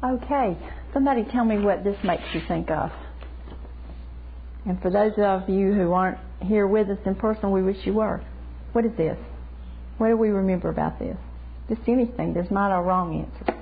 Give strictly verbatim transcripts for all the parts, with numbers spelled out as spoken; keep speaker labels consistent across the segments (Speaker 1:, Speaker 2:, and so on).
Speaker 1: Okay, somebody tell me what this makes you think of. And for those of you who aren't here with us in person, we wish you were. What is this? What do we remember about this? Just anything. There's not a wrong answer.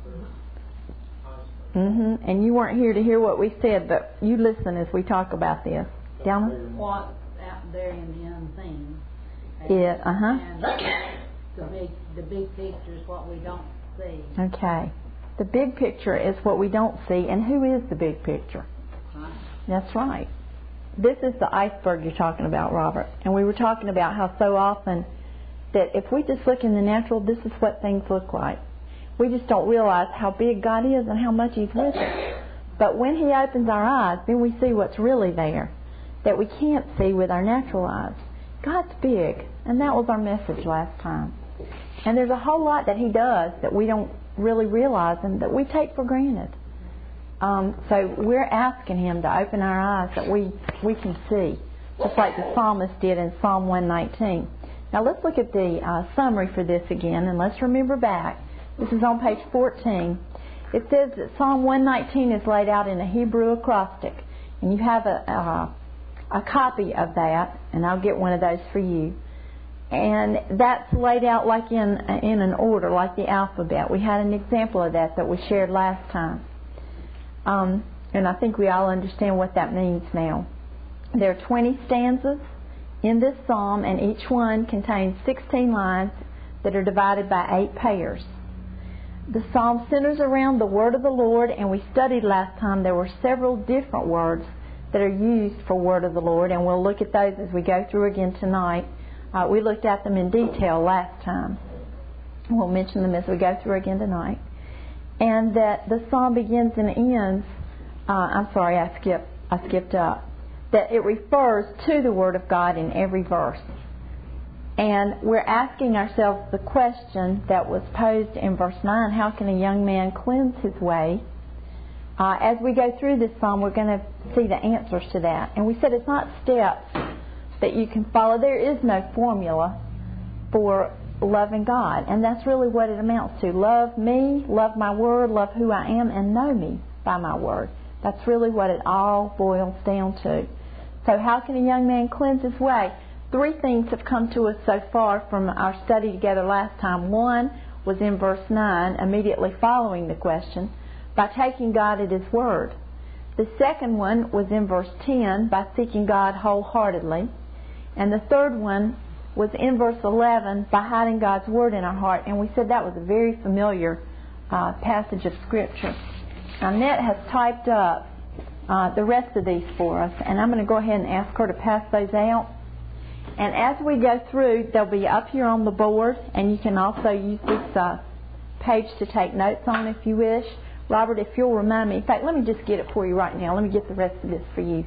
Speaker 1: Mm-hmm. And you weren't here to hear what we said, but you listen as we talk about this. Down.
Speaker 2: What's out there in the unseen?
Speaker 1: Yeah. Uh huh.
Speaker 2: And the big, the big picture is what we don't see.
Speaker 1: Okay. The big picture is what we don't see, and who is the big picture?
Speaker 2: Right.
Speaker 1: That's right. This is the iceberg you're talking about, Robert. And we were talking about how so often that if we just look in the natural, this is what things look like. We just don't realize how big God is and how much He's with us. But when He opens our eyes, then we see what's really there that we can't see with our natural eyes. God's big, and that was our message last time. And there's a whole lot that He does that we don't really realize and that we take for granted. Um, so we're asking Him to open our eyes that we, we can see, just like the psalmist did in Psalm one nineteen. Now let's look at the uh, summary for this again, and let's remember back. This is on page fourteen. It says that Psalm one nineteen is laid out in a Hebrew acrostic, and you have a, a, a copy of that, and I'll get one of those for you. And that's laid out like in in an order, like the alphabet. We had an example of that that we shared last time. Um, and I think we all understand what that means now. There are twenty stanzas in this psalm, and each one contains sixteen lines that are divided by eight pairs. The psalm centers around the word of the Lord, and we studied last time there were several different words that are used for word of the Lord, and we'll look at those as we go through again tonight. Uh, we looked at them in detail last time. We'll mention them as we go through again tonight. And that the psalm begins and ends, uh, I'm sorry, I skipped, I skipped up, that it refers to the Word of God in every verse. And we're asking ourselves the question that was posed in verse nine, how can a young man cleanse his way? Uh, as we go through this psalm, we're going to see the answers to that. And we said it's not steps that you can follow. There is no formula for loving God. And that's really what it amounts to. Love me, love my word, love who I am, and know me by my word. That's really what it all boils down to. So how can a young man cleanse his way? Three things have come to us so far from our study together last time. One was in verse nine, immediately following the question, by taking God at His word. The second one was in verse ten, by seeking God wholeheartedly. And the third one was in verse eleven, by hiding God's word in our heart. And we said that was a very familiar uh, passage of Scripture. Now, Annette has typed up uh, the rest of these for us, and I'm going to go ahead and ask her to pass those out. And as we go through, they'll be up here on the board, and you can also use this uh, page to take notes on if you wish. Robert, if you'll remind me. In fact, let me just get it for you right now. Let me get the rest of this for you.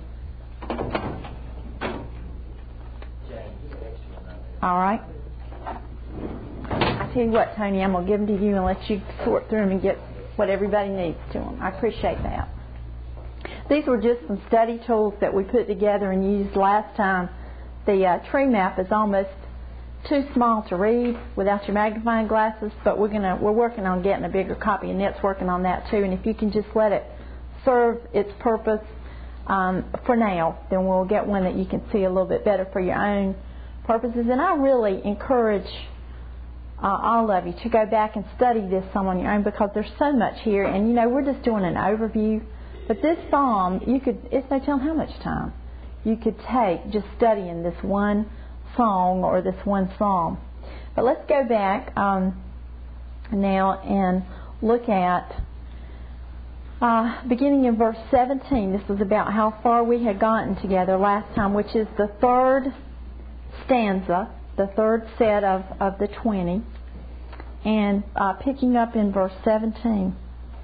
Speaker 1: All right. I tell you what, Tony, I'm going to give them to you and let you sort through them and get what everybody needs to them. I appreciate that. These were just some study tools that we put together and used last time. The uh, tree map is almost too small to read without your magnifying glasses, but we're gonna we're working on getting a bigger copy, and Net's working on that too. And if you can just let it serve its purpose um, for now, then we'll get one that you can see a little bit better for your own purposes. And I really encourage uh, all of you to go back and study this some on your own, because there's so much here. And you know, we're just doing an overview, but this psalm, you could it's no telling how much time you could take just studying this one song or this one psalm. But let's go back um, now and look at uh, beginning in verse seventeen. This was about how far we had gotten together last time, which is the third stanza, the third set of, of the twenty. And uh, picking up in verse seventeen.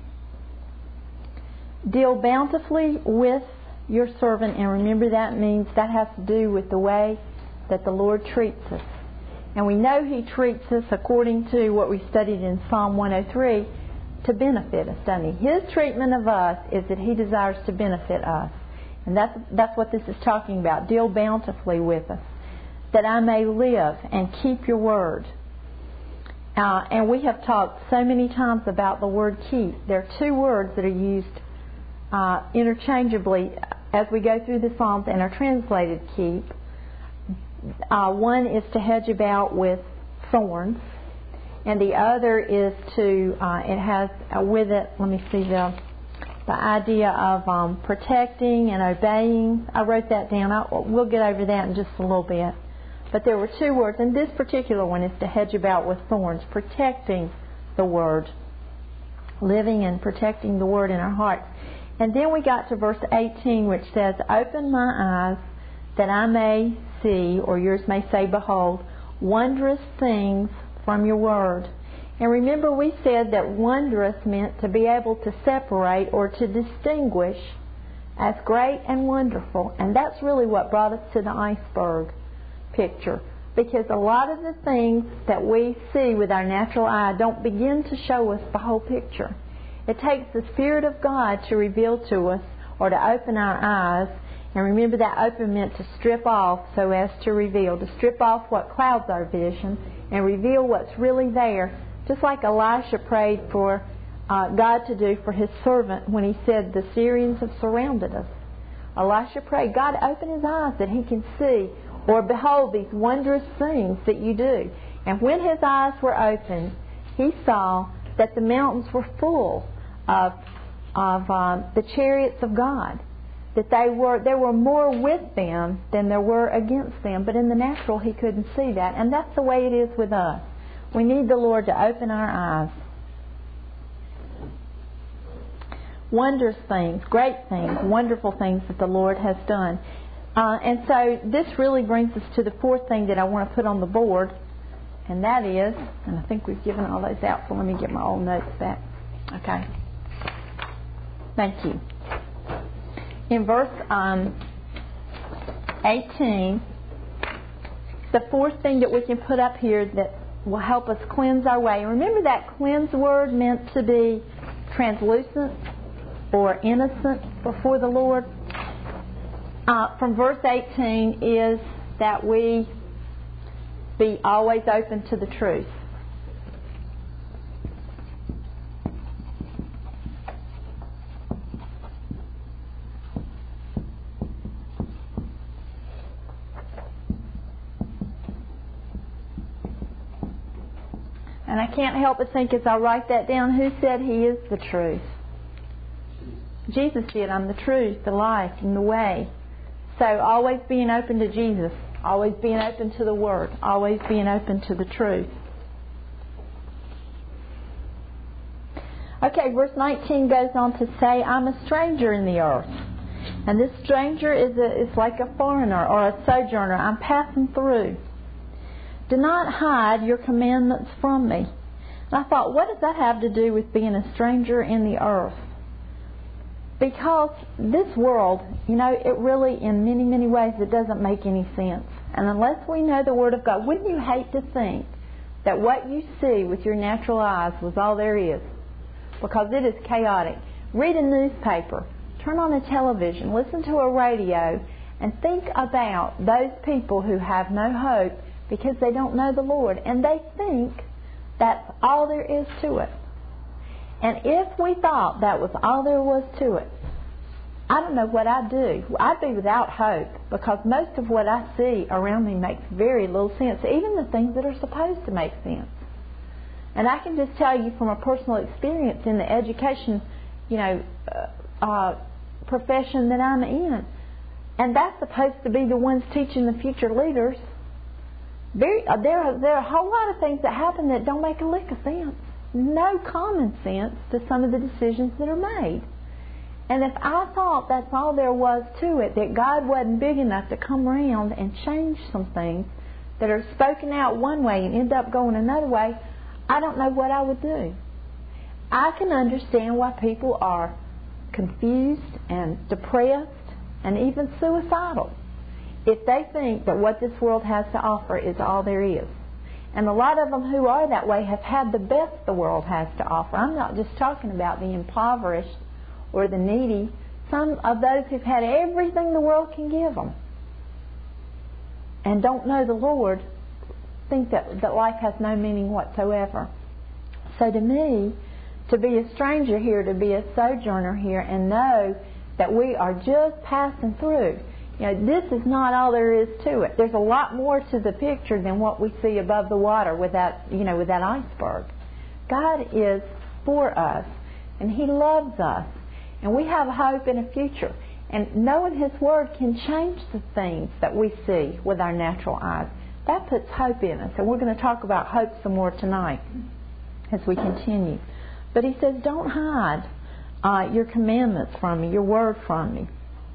Speaker 1: Deal bountifully with your servant, and remember that means that has to do with the way that the Lord treats us. And we know He treats us according to what we studied in Psalm one oh three to benefit us, doesn't He? His treatment of us is that He desires to benefit us. And that's, that's what this is talking about. Deal bountifully with us, that I may live and keep your word. Uh, and we have talked so many times about the word keep. There are two words that are used uh, interchangeably as we go through the Psalms and are translated keep. Uh, one is to hedge about with thorns, and the other is to, uh, it has uh, with it, let me see, the the idea of um, protecting and obeying. I wrote that down. I, we'll get over that in just a little bit. But there were two words, and this particular one is to hedge about with thorns, protecting the Word, living and protecting the Word in our hearts. And then we got to verse eighteen, which says, "Open my eyes that I may see," or yours may say, "Behold, wondrous things from your Word." And remember, we said that wondrous meant to be able to separate or to distinguish as great and wonderful. And that's really what brought us to the iceberg picture. Because a lot of the things that we see with our natural eye don't begin to show us the whole picture. It takes the Spirit of God to reveal to us or to open our eyes. And remember, that open meant to strip off so as to reveal. To strip off what clouds our vision and reveal what's really there. Just like Elisha prayed for uh, God to do for his servant when he said, "The Syrians have surrounded us." Elisha prayed, "God, open his eyes that he can see or behold these wondrous things that you do." And when his eyes were opened, he saw that the mountains were full of, of uh, the chariots of God. That they were there were more with them than there were against them. But in the natural, he couldn't see that. And that's the way it is with us. We need the Lord to open our eyes. Wondrous things, great things, wonderful things that the Lord has done. Uh, and so this really brings us to the fourth thing that I want to put on the board. And that is, and I think we've given all those out, so let me get my old notes back. Okay. Thank you. In verse um, eighteen, the fourth thing that we can put up here that will help us cleanse our way. Remember that cleanse word meant to be translucent or innocent before the Lord? Uh, from verse eighteen is that we be always open to the truth. And I can't help but think as I write that down, who said He is the truth? Jesus said, "I'm the truth, the life, and the way." So always being open to Jesus, always being open to the Word, always being open to the truth. Okay, verse nineteen goes on to say, "I'm a stranger in the earth." And this stranger is, a, is like a foreigner or a sojourner. I'm passing through. "Do not hide your commandments from me." And I thought, what does that have to do with being a stranger in the earth? Because this world, you know, it really, in many, many ways, it doesn't make any sense. And unless we know the Word of God, wouldn't you hate to think that what you see with your natural eyes was all there is? Because it is chaotic. Read a newspaper, turn on a television, listen to a radio, and think about those people who have no hope because they don't know the Lord. And they think that's all there is to it. And if we thought that was all there was to it, I don't know what I'd do. I'd be without hope because most of what I see around me makes very little sense, even the things that are supposed to make sense. And I can just tell you from a personal experience in the education, you know, uh, uh, profession that I'm in, and that's supposed to be the ones teaching the future leaders. Very, uh, there, are, there are a whole lot of things that happen that don't make a lick of sense. No common sense to some of the decisions that are made. And if I thought that's all there was to it, that God wasn't big enough to come around and change some things that are spoken out one way and end up going another way, I don't know what I would do. I can understand why people are confused and depressed and even suicidal if they think that what this world has to offer is all there is. And a lot of them who are that way have had the best the world has to offer. I'm not just talking about the impoverished or the needy. Some of those who've had everything the world can give them and don't know the Lord think that, that life has no meaning whatsoever. So to me, to be a stranger here, to be a sojourner here, and know that we are just passing through. You know, this is not all there is to it. There's a lot more to the picture than what we see above the water with that, you know, with that iceberg. God is for us, and He loves us, and we have hope in a future. And knowing His Word can change the things that we see with our natural eyes. That puts hope in us, and we're going to talk about hope some more tonight as we continue. But He says, don't hide uh, your commandments from me, your Word from me.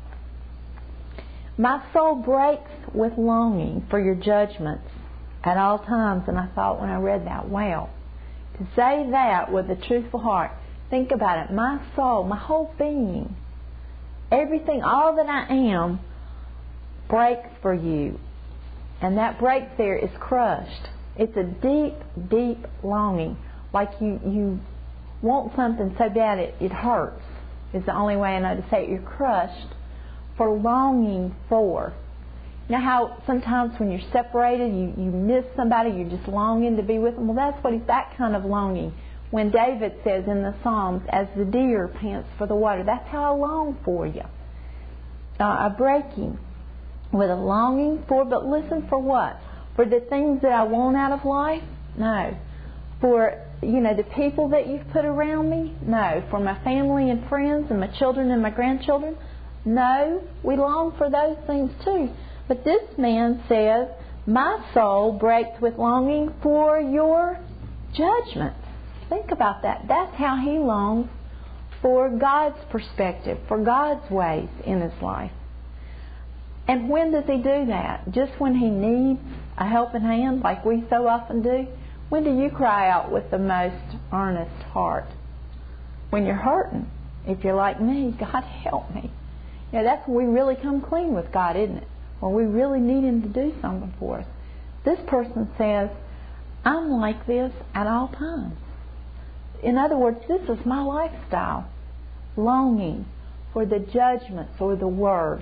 Speaker 1: My soul breaks with longing for your judgments at all times. And I thought when I read that, wow, to say that with a truthful heart, think about it. My soul, my whole being, everything, all that I am, breaks for you. And that break there is crushed. It's a deep, deep longing. Like you, you want something so bad it, it hurts. Is the only way I know to say it. You're crushed for longing for. You know how sometimes when you're separated, you, you miss somebody, you're just longing to be with them? Well, that's what it's that kind of longing. When David says in the Psalms, as the deer pants for the water, that's how I long for you. Uh, a breaking with a longing for, but listen, for what? For the things that I want out of life? No. For, you know, the people that you've put around me? No. For my family and friends and my children and my grandchildren? No. We long for those things too. But this man says, my soul breaks with longing for your judgments. Think about that. That's how he longs for God's perspective, for God's ways in his life. And when does he do that? Just when he needs a helping hand, like we so often do? When do you cry out with the most earnest heart? When you're hurting. If you're like me, God help me. You know, that's when we really come clean with God, isn't it? When we really need Him to do something for us. This person says, I'm like this at all times. In other words, this is my lifestyle. Longing for the judgments or the Word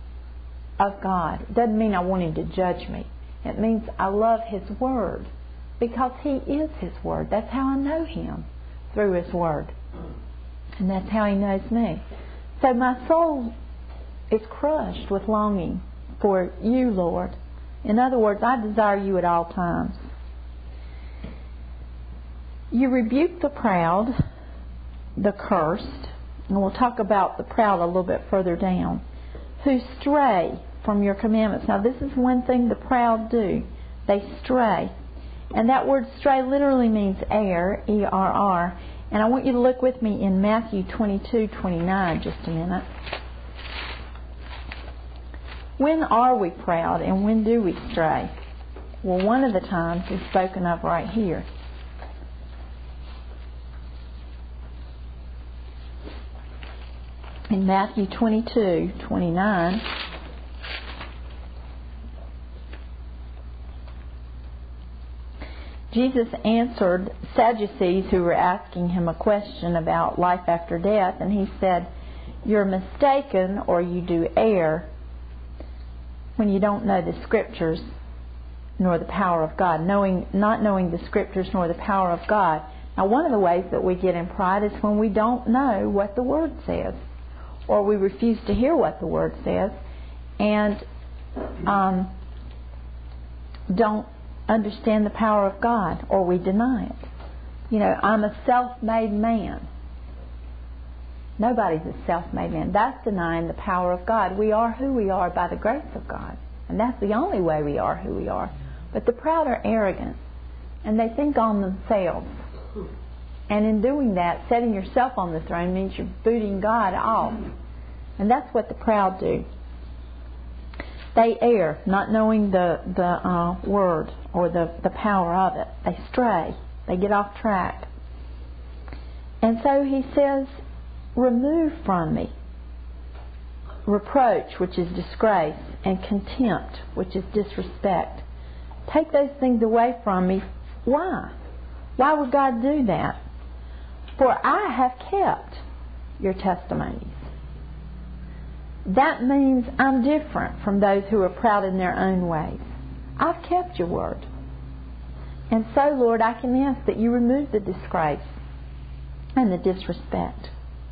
Speaker 1: of God. It doesn't mean I want Him to judge me. It means I love His Word because He is His Word. That's how I know Him, through His Word. And that's how He knows me. So my soul is crushed with longing for you, Lord. In other words, I desire you at all times. You rebuke the proud, the cursed, and we'll talk about the proud a little bit further down, who stray from your commandments. Now, this is one thing the proud do. They stray. And that word stray literally means err, E R R. And I want you to look with me in Matthew twenty-two twenty-nine just a minute. When are we proud and when do we stray? Well, one of the times is spoken of right here. In Matthew twenty-two twenty-nine, Jesus answered Sadducees who were asking Him a question about life after death, and He said, you're mistaken or you do err when you don't know the Scriptures nor the power of God, knowing not knowing the Scriptures nor the power of God. Now, one of the ways that we get in pride is when we don't know what the Word says, or we refuse to hear what the Word says, and um, don't understand the power of God, or we deny it. You know, I'm a self-made man. Nobody's a self-made man. That's denying the power of God. We are who we are by the grace of God. And that's the only way we are who we are. But the proud are arrogant. And they think on themselves. And in doing that, setting yourself on the throne means you're booting God off. And that's what the proud do. They err, not knowing the, the uh, Word or the, the power of it. They stray. They get off track. And so He says, remove from me reproach, which is disgrace, and contempt, which is disrespect. Take those things away from me. Why? Why would God do that? For I have kept your testimonies. That means I'm different from those who are proud in their own ways. I've kept your word. And so, Lord, I can ask that you remove the disgrace and the disrespect.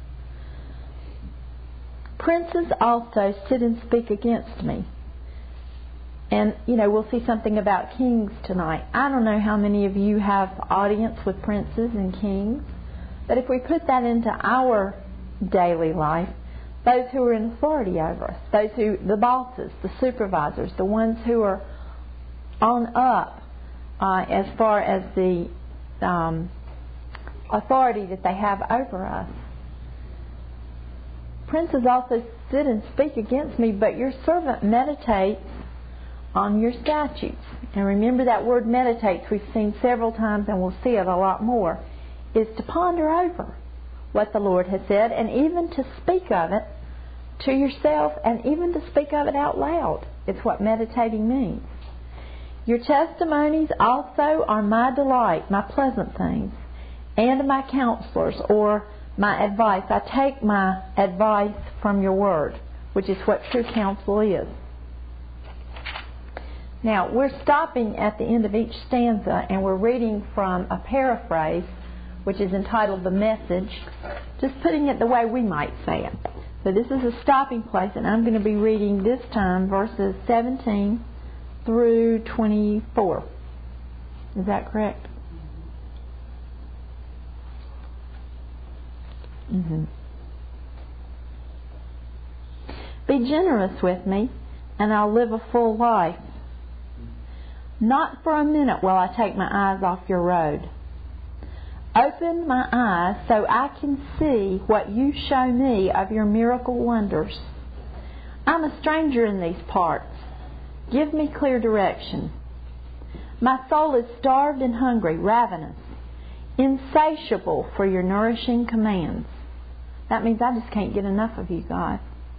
Speaker 1: Princes also sit and speak against me. And, you know, we'll see something about kings tonight. I don't know how many of you have audience with princes and kings, but if we put that into our daily life, those who are in authority over us, those who, the bosses, the supervisors, the ones who are on up uh, as far as the um, authority that they have over us. Princes also sit and speak against me, but your servant meditates on your statutes. And remember that word meditates, we've seen several times and we'll see it a lot more, is to ponder over what the Lord has said and even to speak of it to yourself and even to speak of it out loud. It's what meditating means. Your testimonies also are my delight, my pleasant things, and my counselors or my advice. I take my advice from your word, which is what true counsel is. Now, we're stopping at the end of each stanza and we're reading from a paraphrase which is entitled The Message, just putting it the way we might say it. So this is a stopping place, and I'm going to be reading this time verses seventeen through twenty-four. Is that correct? Mm-hmm. Be generous with me, and I'll live a full life. Not for a minute will I take my eyes off your road. Open my eyes so I can see what you show me of your miracle wonders. I'm a stranger in these parts. Give me clear direction. My soul is starved and hungry, ravenous, insatiable for your nourishing commands. That means I just can't get enough of you, God.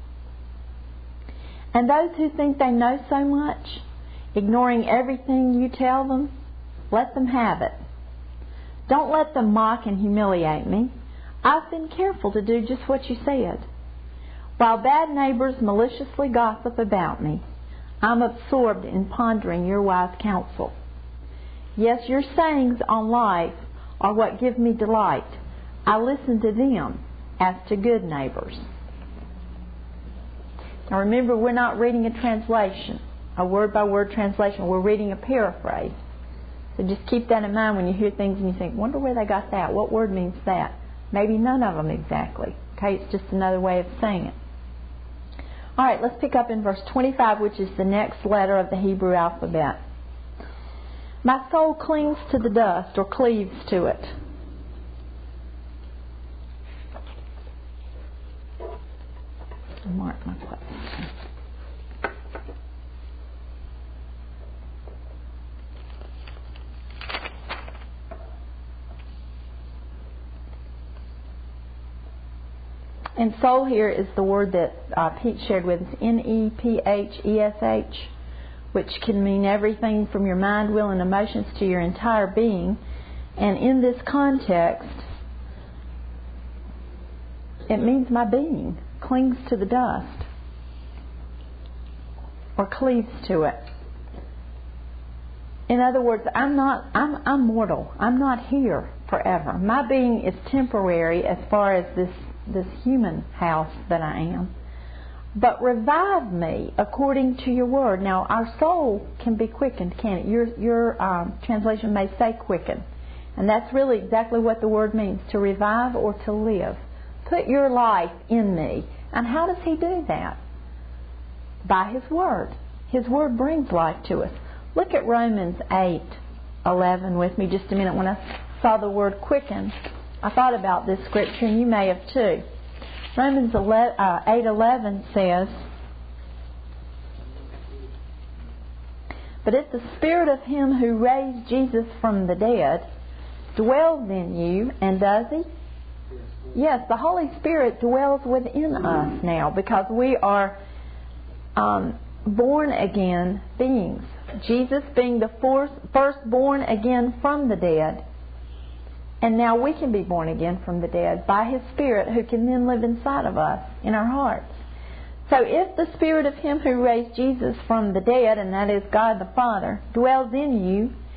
Speaker 1: And those who think they know so much, ignoring everything you tell them, let them have it. Don't let them mock and humiliate me. I've been careful to do just what you said. While bad neighbors maliciously gossip about me, I'm absorbed in pondering your wise counsel. Yes, your sayings on life are what give me delight. I listen to them as to good neighbors. Now remember, we're not reading a translation, a word-by-word translation. We're reading a paraphrase. So just keep that in mind when you hear things and you think, wonder where they got that. What word means that? Maybe none of them exactly. Okay, it's just another way of saying it. All right, let's pick up in verse twenty-five, which is the next letter of the Hebrew alphabet. My soul clings to the dust or cleaves to it. I'll mark my place. And soul here is the word that uh, Pete shared with us, N E P H E S H, which can mean everything from your mind, will, and emotions to your entire being. And in this context, it means my being clings to the dust or cleaves to it. In other words, I'm not I'm I'm mortal. I'm not here forever. My being is temporary as far as this this human house that I am. But revive me according to your word. Now, our soul can be quickened, can't it? Your your um, translation may say quicken. And that's really exactly what the word means, to revive or to live. Put your life in me. And how does he do that? By his word. His word brings life to us. Look at Romans eight eleven with me just a minute. When I saw the word quicken, I thought about this scripture, and you may have too. Romans eight eleven says, but if the Spirit of Him who raised Jesus from the dead dwells in you, and does He? Yes, the Holy Spirit dwells within us now because we are um, born again beings. Jesus being the first born again from the dead. And now we can be born again from the dead by His Spirit, who can then live inside of us, in our hearts. So if the Spirit of Him who raised Jesus from the dead, and that is God the Father, dwells in you,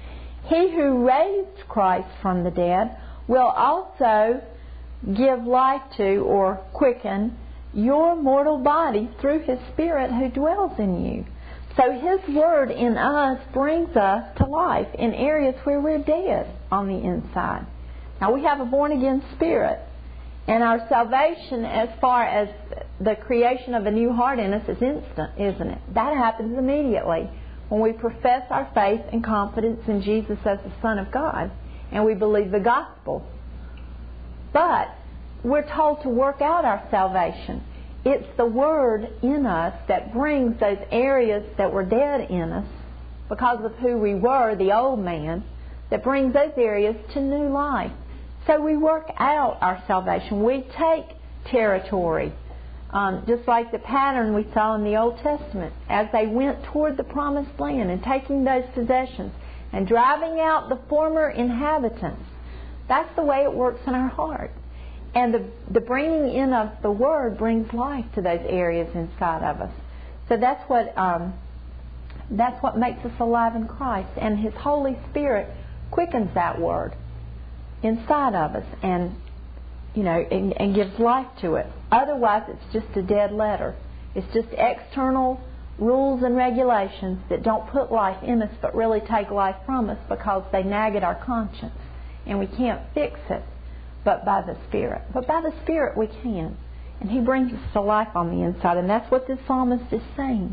Speaker 1: He who raised Christ from the dead will also give life to or quicken your mortal body through His Spirit who dwells in you. So His Word in us brings us to life in areas where we're dead on the inside. Now we have a born-again spirit, and our salvation as far as the creation of a new heart in us is instant, isn't it? That happens immediately when we profess our faith and confidence in Jesus as the Son of God and we believe the gospel. But we're told to work out our salvation. It's the Word in us that brings those areas that were dead in us because of who we were, the old man, that brings those areas to new life. So we work out our salvation. We take territory, um, just like the pattern we saw in the Old Testament as they went toward the promised land and taking those possessions and driving out the former inhabitants. That's the way it works in our heart. And the, the bringing in of the Word brings life to those areas inside of us. So that's what um, that's what makes us alive in Christ. And His Holy Spirit quickens that Word inside of us and, you know, and, and gives life to it. Otherwise, it's just a dead letter. It's just external rules and regulations that don't put life in us but really take life from us because they nag at our conscience. And we can't fix it but by the Spirit. But by the Spirit we can. And He brings us to life on the inside. And that's what this psalmist is saying.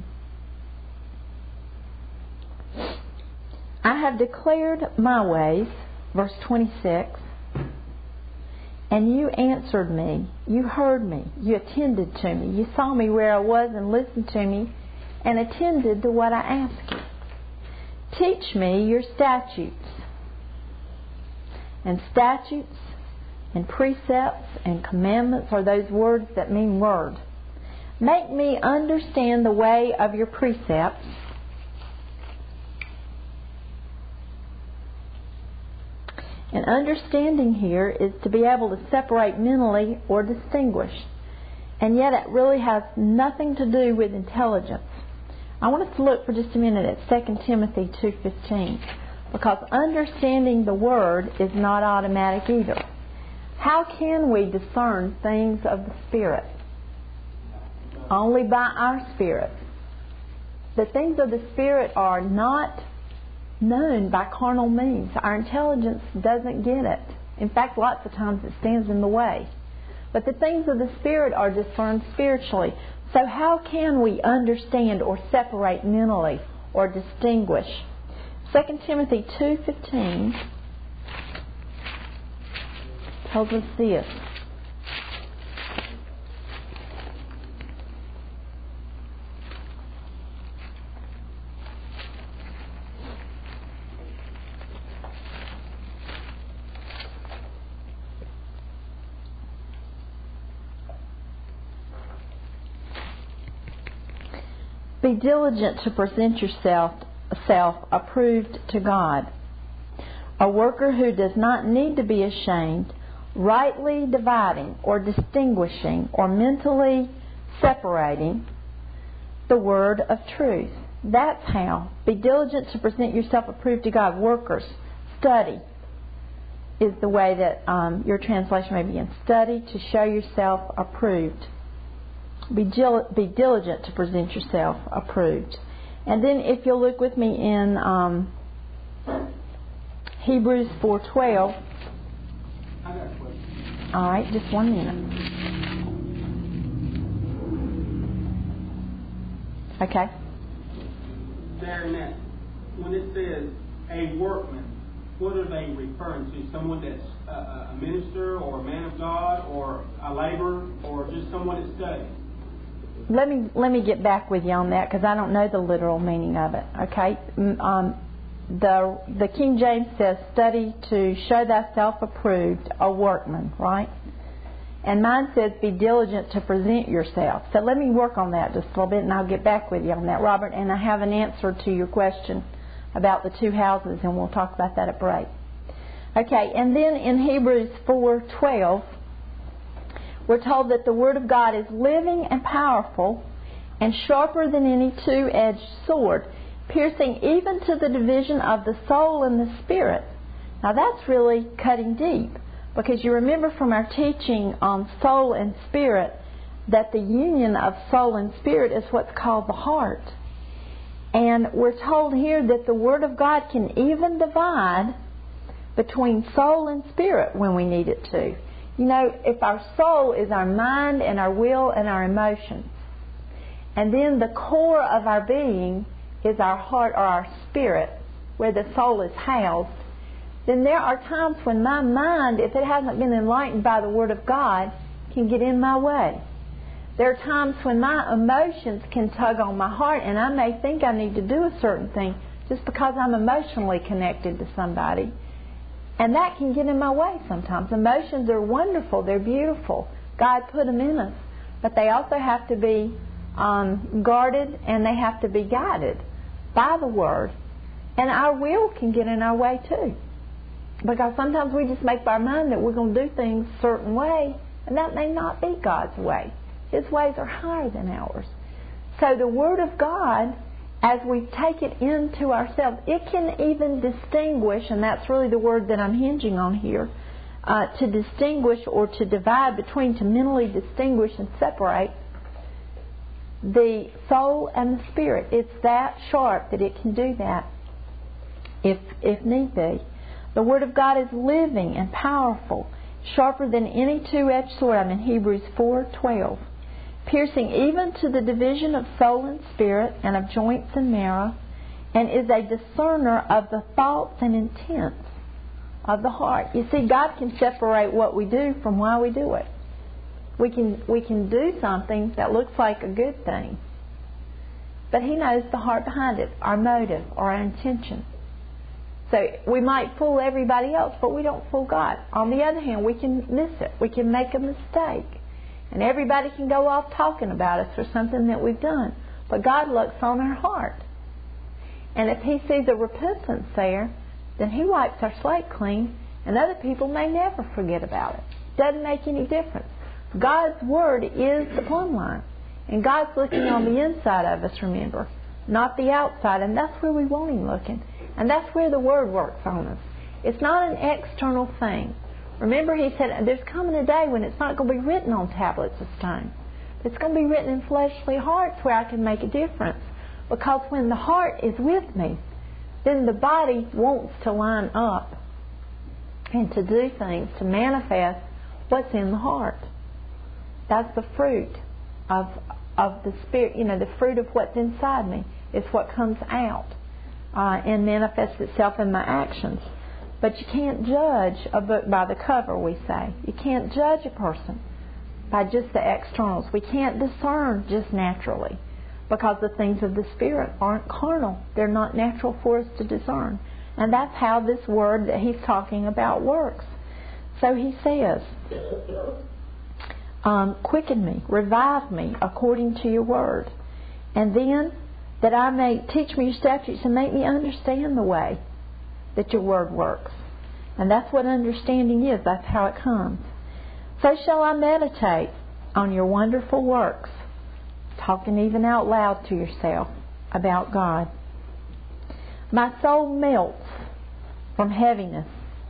Speaker 1: I have declared my ways, verse twenty-six, and you answered me. You heard me. You attended to me. You saw me where I was and listened to me and attended to what I asked you. Teach me your statutes. And statutes and precepts and commandments are those words that mean word. Make me understand the way of your precepts. And understanding here is to be able to separate mentally or distinguish. And yet it really has nothing to do with intelligence. I want us to look for just a minute at Second Timothy two fifteen. Because understanding the Word is not automatic either. How can we discern things of the Spirit? Only by our spirit. The things of the Spirit are not known by carnal means. Our intelligence doesn't get it. In fact, lots of times it stands in the way. But the things of the Spirit are discerned spiritually. So how can we understand or separate mentally or distinguish? Second Timothy two fifteen tells us this. Be diligent to present yourself self approved to God, a worker who does not need to be ashamed, rightly dividing or distinguishing or mentally separating the word of truth. That's how. Be diligent to present yourself approved to God. Workers, study is the way that um, your translation may begin. Study to show yourself approved. Be, gil- be diligent to present yourself approved. And then if you'll look with me in um, Hebrews four twelve.
Speaker 3: I got a question.
Speaker 1: All right, just one minute. Okay.
Speaker 3: There in that, when it says a workman, what are they referring to? Someone that's a, a minister or a man of God or a laborer or just someone that studies?
Speaker 1: Let me let me get back with you on that because I don't know the literal meaning of it. Okay, um, the the King James says, "Study to show thyself approved, a workman," right? And mine says, "Be diligent to present yourself." So let me work on that just a little bit, and I'll get back with you on that, Robert. And I have an answer to your question about the two houses, and we'll talk about that at break. Okay, and then in Hebrews four twelve. We're told that the Word of God is living and powerful and sharper than any two-edged sword. piercing even to the division of the soul and the spirit. Now that's really cutting deep, because you remember from our teaching on soul and spirit that the union of soul and spirit is what's called the heart. And we're told here that the Word of God can even divide between soul and spirit when we need it to. You know, if our soul is our mind and our will and our emotions, and then the core of our being is our heart or our spirit, where the soul is housed, then there are times when my mind, if it hasn't been enlightened by the Word of God, can get in my way. There are times when my emotions can tug on my heart, and I may think I need to do a certain thing just because I'm emotionally connected to somebody. And that can get in my way sometimes. Emotions are wonderful. They're beautiful. God put them in us. But they also have to be um, guarded, and they have to be guided by the Word. And our will can get in our way too. Because sometimes we just make up our mind that we're going to do things a certain way, and that may not be God's way. His ways are higher than ours. So the Word of God, as we take it into ourselves, it can even distinguish, and that's really the word that I'm hinging on here, uh, to distinguish or to divide between, to mentally distinguish and separate the soul and the spirit. It's that sharp that it can do that if, if need be. The Word of God is living and powerful, sharper than any two-edged sword. I'm in Hebrews four twelve. Piercing even to the division of soul and spirit and of joints and marrow, and is a discerner of the thoughts and intents of the heart. You see, God can separate what we do from why we do it. We can, we can do something that looks like a good thing, but He knows the heart behind it, our motive or our intention. So we might fool everybody else, but we don't fool God. On the other hand, we can miss it. We can make a mistake. And everybody can go off talking about us for something that we've done. But God looks on our heart. And if He sees a repentance there, then He wipes our slate clean, and other people may never forget about it. Doesn't make any difference. God's Word is the plumb line. And God's looking on the inside of us, remember, not the outside. And that's where we want Him looking. And that's where the Word works on us. It's not an external thing. Remember, He said, there's coming a day when it's not going to be written on tablets of stone. It's going to be written in fleshly hearts where I can make a difference. Because when the heart is with me, then the body wants to line up and to do things, to manifest what's in the heart. That's the fruit of, of the Spirit. You know, the fruit of what's inside me is what comes out uh, and manifests itself in my actions. But you can't judge a book by the cover, we say. You can't judge a person by just the externals. We can't discern just naturally, because the things of the Spirit aren't carnal. They're not natural for us to discern. And that's how this word that He's talking about works. So He says, um, quicken me, revive me according to your word. And then that I may teach me your statutes and make me understand the way that your word works. And that's what understanding is. That's how it comes. So shall I meditate on your wonderful works, talking even out loud to yourself about God. My soul melts from heaviness.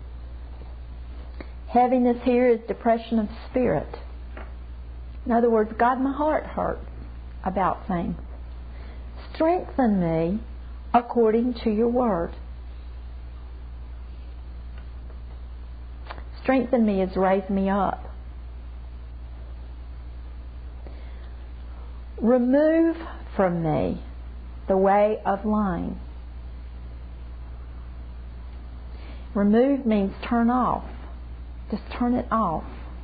Speaker 1: Heaviness here is depression of spirit. In other words, God, my heart hurts about things. Strengthen me according to your word. Strengthen me is raise me up. Remove from me the way of lying. Remove means turn off. Just turn it off.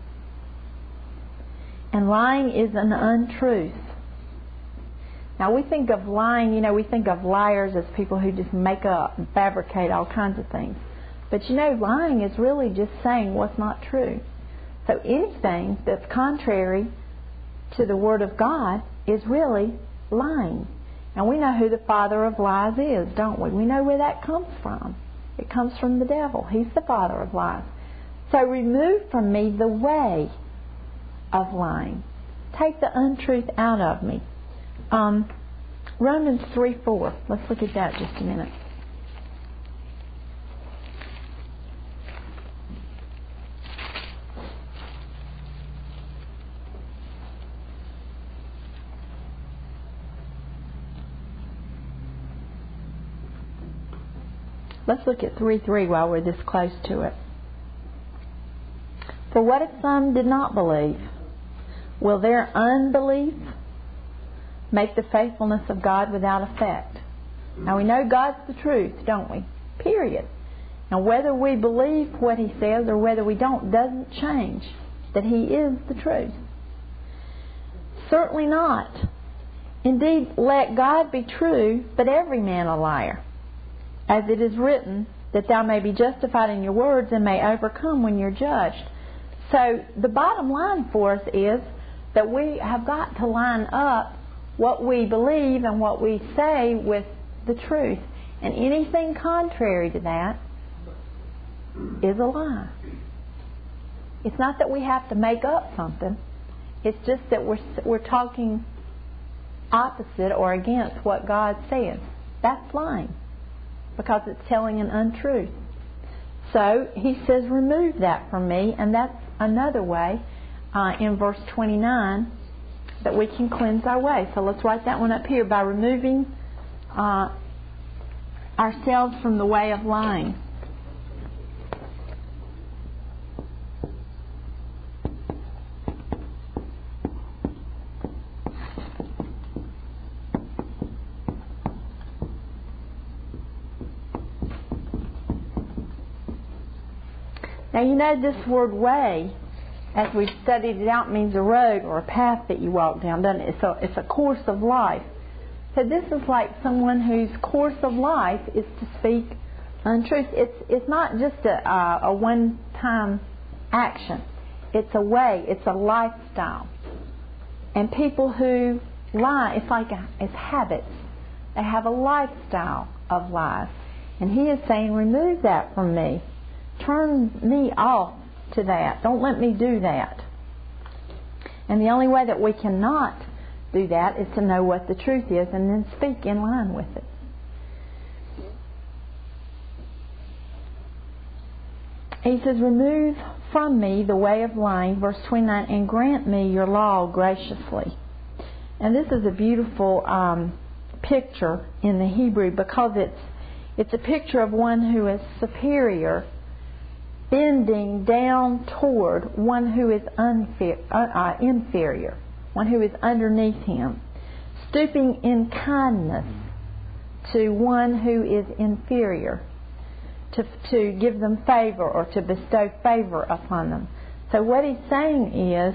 Speaker 1: And lying is an untruth. Now we think of lying, you know, we think of liars as people who just make up and fabricate all kinds of things. But you know, lying is really just saying what's not true. So anything that's contrary to the Word of God is really lying. And we know who the father of lies is, don't we? We know where that comes from. It comes from the devil. He's the father of lies. So remove from me the way of lying. Take the untruth out of me. Um, Romans three four. Let's look at that just a minute. Let's look at three three while we're this close to it. For what if some did not believe? Will their unbelief make the faithfulness of God without effect? Now we know God's the truth, don't we? Period. And whether we believe what He says or whether we don't doesn't change that He is the truth. Certainly not. Indeed, let God be true, but every man a liar. As it is written, that thou may be justified in your words and may overcome when you're judged. So the bottom line for us is that we have got to line up what we believe and what we say with the truth. And anything contrary to that is a lie. It's not that we have to make up something. It's just that we're, we're talking opposite or against what God says. That's lying, because it's telling an untruth. So He says, remove that from me, and that's another way uh, in verse twenty-nine that we can cleanse our way. So let's write that one up here, by removing uh, ourselves from the way of lying. Now you know this word way, as we've studied it out, means a road or a path that you walk down, doesn't it? It's a, it's a course of life. So this is like someone whose course of life is to speak untruth. It's it's not just a, a, a one-time action. It's a way. It's a lifestyle. And people who lie, it's like a, it's habits. They have a lifestyle of lies. And He is saying, remove that from me. Turn me off to that. Don't let me do that. And the only way that we cannot do that is to know what the truth is and then speak in line with it. He says, remove from me the way of lying, verse twenty-nine, and grant me your law graciously. And this is a beautiful um, picture in the Hebrew, because it's it's a picture of one who is superior, bending down toward one who is unfair, uh, uh, inferior, one who is underneath him, stooping in kindness to one who is inferior, to, to give them favor or to bestow favor upon them. So what He's saying is,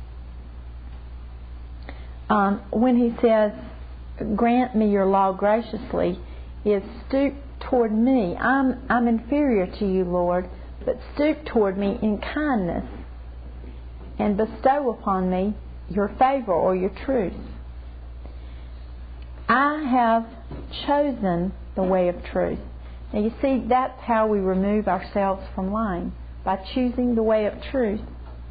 Speaker 1: um, when He says, grant me your law graciously, is stoop toward me. I'm, I'm inferior to you, Lord, but stoop toward me in kindness and bestow upon me your favor or your truth. I have chosen the way of truth. Now you see, that's how we remove ourselves from lying, by choosing the way of truth.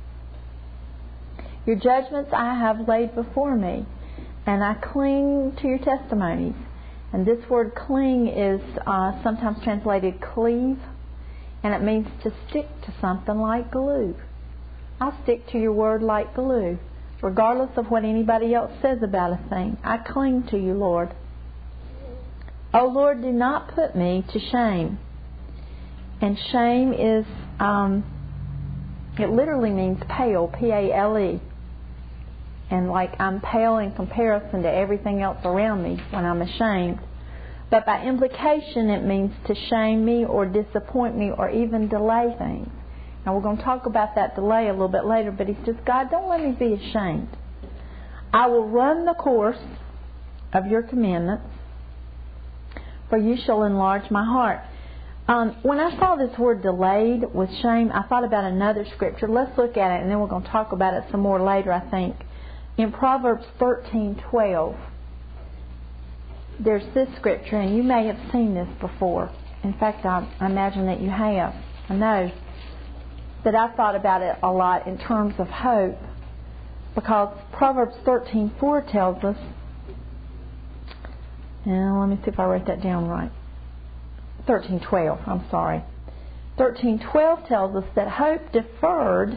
Speaker 1: Your judgments I have laid before me, and I cling to your testimonies. And this word cling is uh, sometimes translated cleave. And it means to stick to something like glue. I stick to your word like glue, regardless of what anybody else says about a thing. I cling to you, Lord. O Lord, do not put me to shame. And shame is, um, it literally means pale, P A L E. And like I'm pale in comparison to everything else around me when I'm ashamed. But by implication, it means to shame me or disappoint me or even delay things. Now, we're going to talk about that delay a little bit later, but He says, God, don't let me be ashamed. I will run the course of your commandments, for you shall enlarge my heart. Um, when I saw this word delayed with shame, I thought about another scripture. Let's look at it, and then we're going to talk about it some more later, I think. In Proverbs thirteen twelve. There's this scripture, and you may have seen this before. In fact, I, I imagine that you have. I know that I've thought about it a lot in terms of hope, because Proverbs thirteen four tells us, And let me see if I wrote that down right. thirteen twelve, I'm sorry. thirteen twelve tells us that hope deferred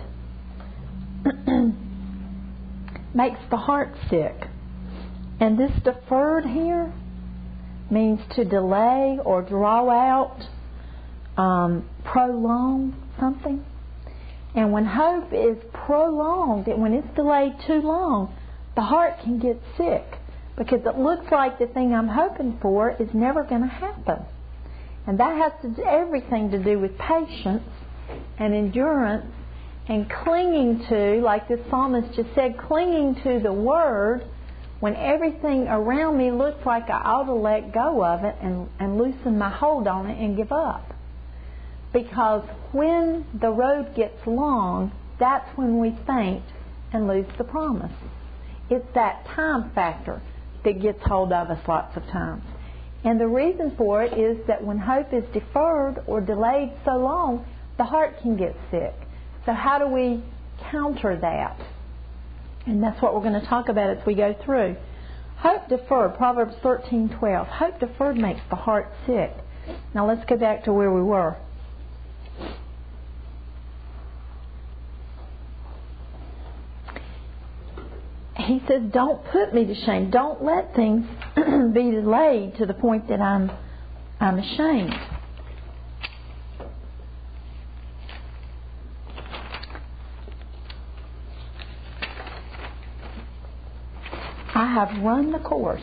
Speaker 1: makes the heart sick. And this deferred here means to delay or draw out, um, prolong something. And when hope is prolonged, and when it's delayed too long, the heart can get sick because it looks like the thing I'm hoping for is never going to happen. And that has to do, everything to do with patience and endurance and clinging to, like this psalmist just said, clinging to the Word when everything around me looks like I ought to let go of it and, and loosen my hold on it and give up. Because when the road gets long, that's when we faint and lose the promise. It's that time factor that gets hold of us lots of times. And the reason for it is that when hope is deferred or delayed so long, the heart can get sick. So how do we counter that? And that's what we're going to talk about as we go through. Hope deferred, Proverbs thirteen twelve. Hope deferred makes the heart sick. Now let's go back to where we were. He says, don't put me to shame. Don't let things be delayed to the point that I'm I'm ashamed. I have run the course.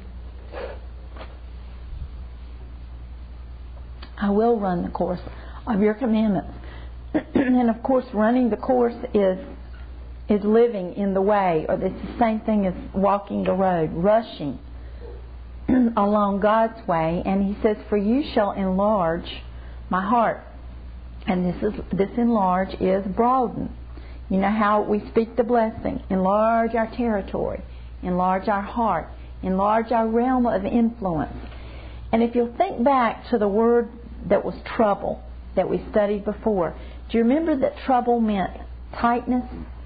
Speaker 1: I will run the course of your commandments. And of course, running the course is is living in the way, or it's the same thing as walking the road, rushing along God's way. And he says, for you shall enlarge my heart. And this is this enlarge is broaden. You know how we speak the blessing. Enlarge our territory. Enlarge our heart. Enlarge our realm of influence. And if you'll think back to the word that was trouble that we studied before, do you remember that trouble meant tightness?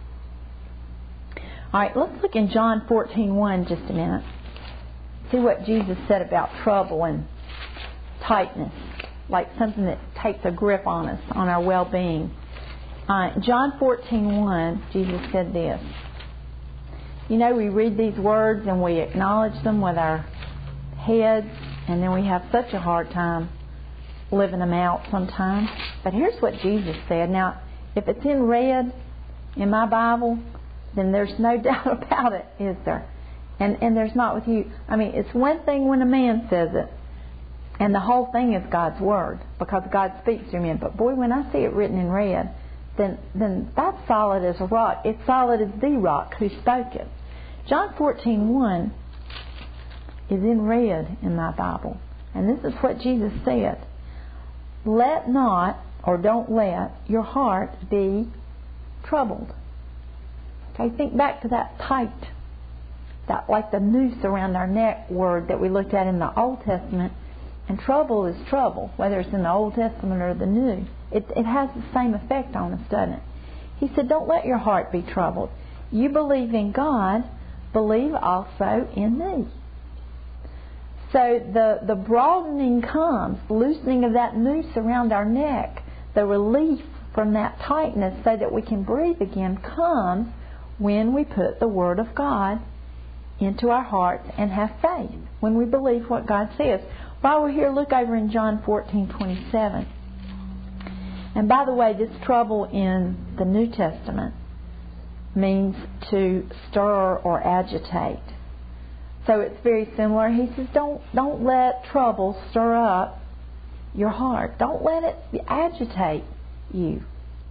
Speaker 1: All right, let's look in John fourteen one just a minute. See what Jesus said about trouble and tightness, like something that takes a grip on us, on our well-being. Uh, John fourteen one, Jesus said this. You know, we read these words and we acknowledge them with our heads, and then we have such a hard time living them out sometimes. But here's what Jesus said. Now, if it's in red in my Bible, then there's no doubt about it, is there? And and there's not with you. I mean, it's one thing when a man says it, and the whole thing is God's Word, because God speaks through men. But boy, when I see it written in red, then then that's solid as a rock. It's solid as the rock who spoke it. John fourteen one is in red in my Bible. And this is what Jesus said. Let not, or don't let, your heart be troubled. Okay, think back to that tight, that like the noose around our neck word that we looked at in the Old Testament. And trouble is trouble, whether it's in the Old Testament or the New. It, it has the same effect on us, doesn't it? He said, don't let your heart be troubled. You believe in God, believe also in me. So the, the broadening comes, the loosening of that noose around our neck, the relief from that tightness so that we can breathe again comes when we put the Word of God into our hearts and have faith, when we believe what God says. While we're here, look over in John fourteen twenty-seven. And by the way, this trouble in the New Testament means to stir or agitate. So it's very similar. He says, don't, don't let trouble stir up your heart. Don't let it agitate you.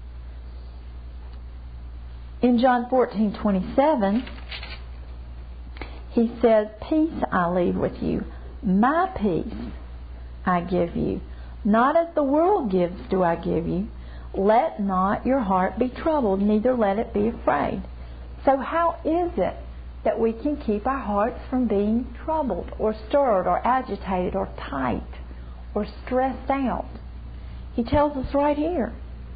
Speaker 1: In John fourteen twenty-seven, he says, peace I leave with you. My peace I give you. Not as the world gives do I give you. Let not your heart be troubled, neither let it be afraid. So how is it that we can keep our hearts from being troubled or stirred or agitated or tight or stressed out? He tells us right here.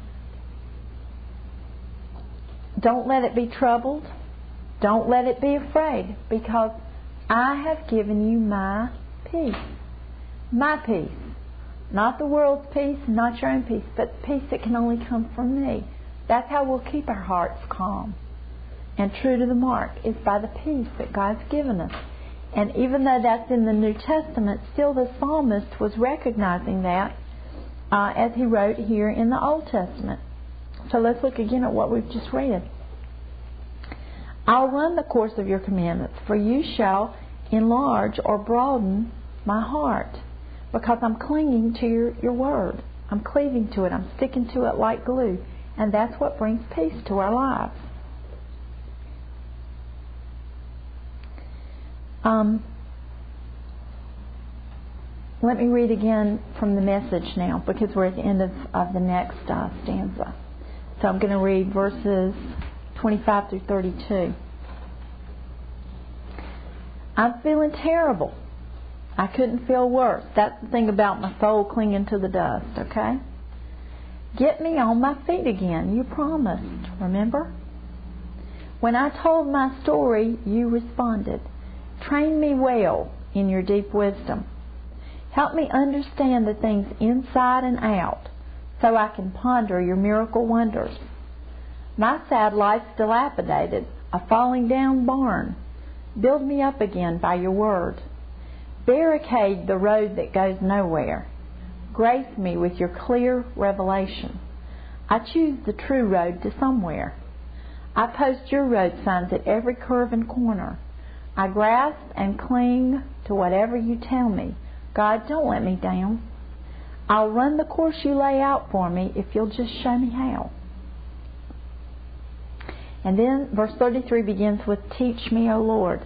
Speaker 1: Don't let it be troubled. Don't let it be afraid, because I have given you my peace. My peace. Not the world's peace, not your own peace, but peace that can only come from me. That's how we'll keep our hearts calm and true to the mark, is by the peace that God's given us. And even though that's in the New Testament, still the psalmist was recognizing that uh, as he wrote here in the Old Testament. So let's look again at what we've just read. I'll run the course of your commandments, for you shall enlarge or broaden my heart, because I'm clinging to your, your word. I'm cleaving to it. I'm sticking to it like glue. And that's what brings peace to our lives. Um, let me read again from the Message now, because we're at the end of, of the next uh, stanza. So I'm going to read verses twenty-five through thirty-two. I'm feeling terrible. I couldn't feel worse. That's the thing about my soul clinging to the dust, okay? Get me on my feet again. You promised, remember? When I told my story, you responded. Train me well in your deep wisdom. Help me understand the things inside and out, so I can ponder your miracle wonders. My sad life's dilapidated, a falling down barn. Build me up again by your word. Barricade the road that goes nowhere. Grace me with your clear revelation. I choose the true road to somewhere. I post your road signs at every curve and corner. I grasp and cling to whatever you tell me. God, don't let me down. I'll run the course you lay out for me if you'll just show me how. And then verse thirty-three begins with, teach me, O Lord.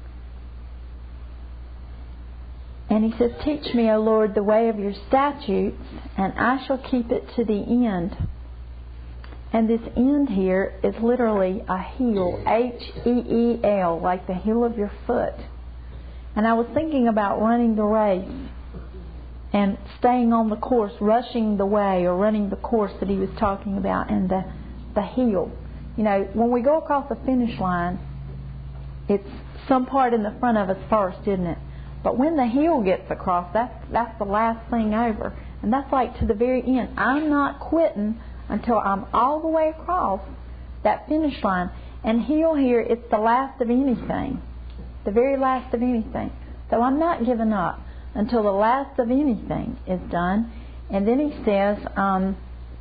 Speaker 1: And he says, teach me, O Lord, the way of your statutes, and I shall keep it to the end. And this end here is literally a heel, H E E L, like the heel of your foot. And I was thinking about running the race and staying on the course, rushing the way, or running the course that he was talking about, and the, the heel. You know, when we go across the finish line, it's some part in the front of us first, isn't it? But when the heel gets across, that's, that's the last thing over. And that's like to the very end. I'm not quitting until I'm all the way across that finish line. And heel here, it's the last of anything. The very last of anything. So I'm not giving up until the last of anything is done. And then he says, um,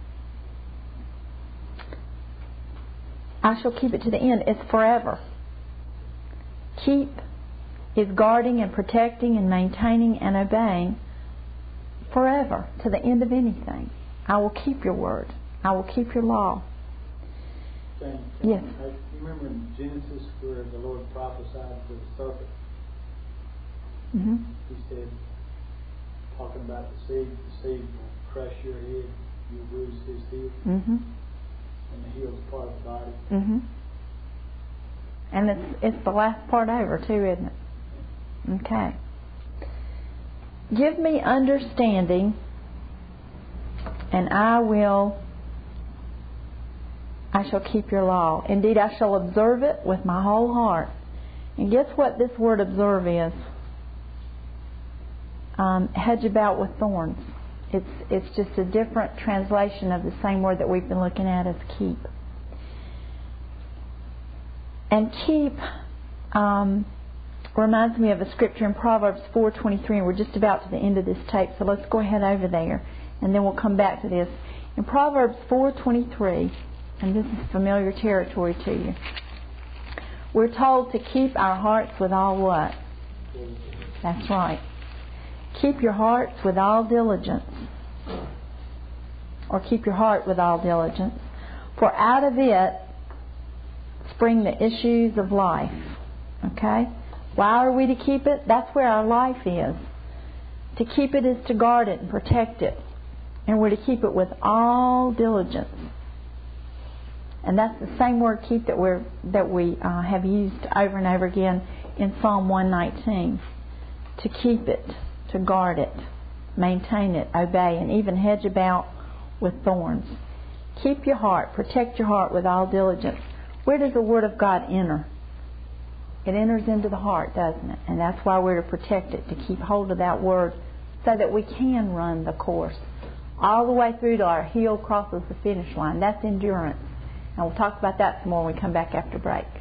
Speaker 1: I shall keep it to the end. It's forever. Keep is guarding and protecting and maintaining and obeying forever, to the end of anything. I will keep your word. I will keep your law.
Speaker 4: Jane,
Speaker 1: yes.
Speaker 4: I, you remember in Genesis where the Lord prophesied to the serpent?
Speaker 1: Mm-hmm.
Speaker 4: He said, talking about the seed, the seed will crush your head, you'll bruise his heel.
Speaker 1: Mm-hmm.
Speaker 4: And the heel is part of the body.
Speaker 1: Mm-hmm. And it's it's the last part over too, isn't it? Okay. Give me understanding, and I will, I shall keep your law. Indeed, I shall observe it with my whole heart. And guess what this word observe is? Um, hedge about with thorns. It's it's just a different translation of the same word that we've been looking at as keep. And keep um, reminds me of a scripture in Proverbs four twenty-three, and we're just about to the end of this tape, so let's go ahead over there, and then we'll come back to this. In Proverbs four twenty-three, and this is familiar territory to you, we're told to keep our hearts with all what? That's right. Keep your hearts with all diligence, or keep your heart with all diligence, for out of it spring the issues of life. Okay? Why are we to keep it? That's where our life is. To keep it is to guard it and protect it. And we're to keep it with all diligence. And that's the same word keep that we're that we uh, have used over and over again in Psalm one nineteen. To keep it, to guard it, maintain it, obey, and even hedge about with thorns. Keep your heart, protect your heart with all diligence. Where does the Word of God enter? It enters into the heart, doesn't it? And that's why we're to protect it, to keep hold of that word so that we can run the course all the way through till our heel crosses the finish line. That's endurance. And we'll talk about that some more when we come back after break.